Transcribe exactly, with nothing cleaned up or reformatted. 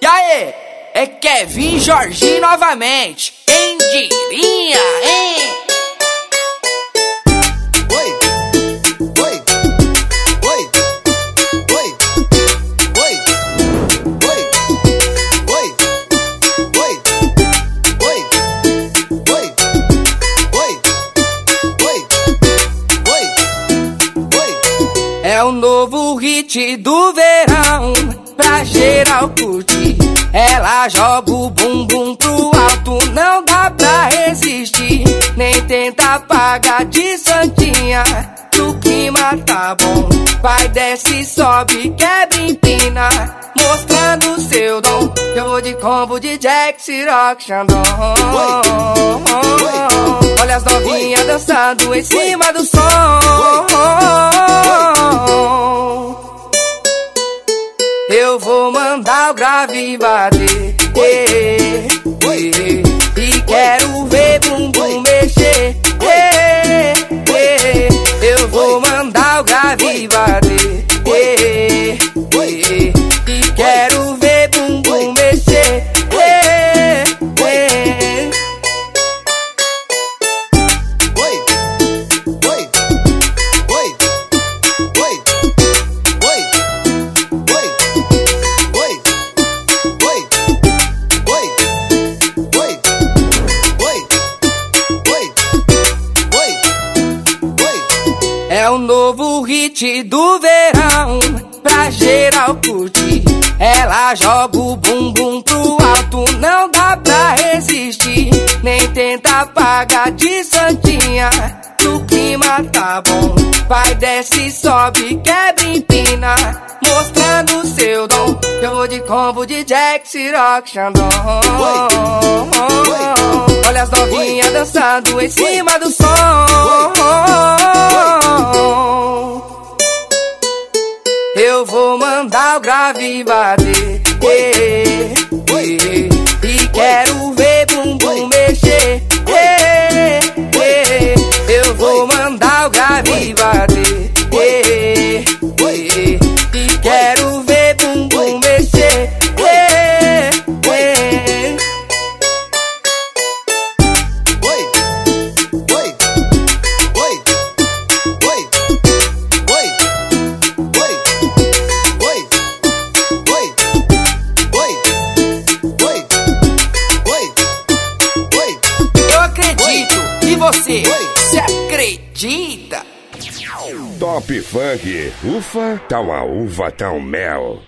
aí, é Kevin Jorginho novamente. Quem diria, hein? Oi, oi, oi, oi, oi, oi, oi, oi, oi, oi, oi, oi, oi. É o novo hit do verão, pra geral curtir. Ela joga o bumbum pro alto, não dá pra resistir. Nem tenta apagar de santinha, o clima tá bom. Vai, desce, sobe, quebra, empina, mostrando seu dom. Eu vou de combo de Jack, Ciroc, Xandão. Olha as novinhas dançando em cima do som. Eu vou mandar o grave bater, eh, eh, e quero ver bumbum mexer, eh, eh, eu vou mandar o grave bater, eh, eh, e quero ver bumbum mexer, eh, eh. Oi, oi, oi, oi, oi, oi. É o novo hit do verão, pra geral curtir. Ela joga o bumbum pro alto, não dá pra resistir. Nem tenta apagar de santinha, o clima tá bom. Vai, desce, sobe, quebra, empina, mostrando seu dom. Eu vou de combo de Jack, Ciroc, Xandão. Olha as novinhas dançando em cima do som. Eu vou mandar o grave bater, eh, eh, e quero ver bumbum mexer, eh, eh, eu vou mandar o grave bater, eh, eh, e quero ver bumbum mexer, eh, eh. Oi, oi, oi, oi, oi, oi, oi, oi, oi, oi, oi. Eu acredito, e você, se acredita? Top Funk, ufa, tá uma uva, tá um mel.